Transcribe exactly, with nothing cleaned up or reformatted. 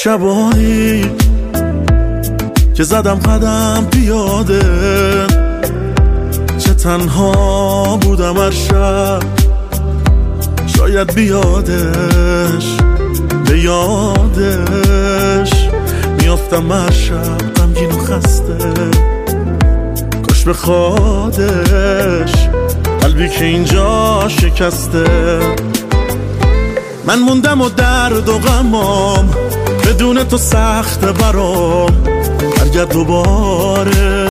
شبانی که زدم قدم پیاده، چه تنها بودم هر شب، شاید بیادش به یادش میافتم هر شب غمگین و خسته، کاش به خودش قلبی که اینجا شکسته. من موندم و درد و غمام بدون تو سخت برام، برگرد دوباره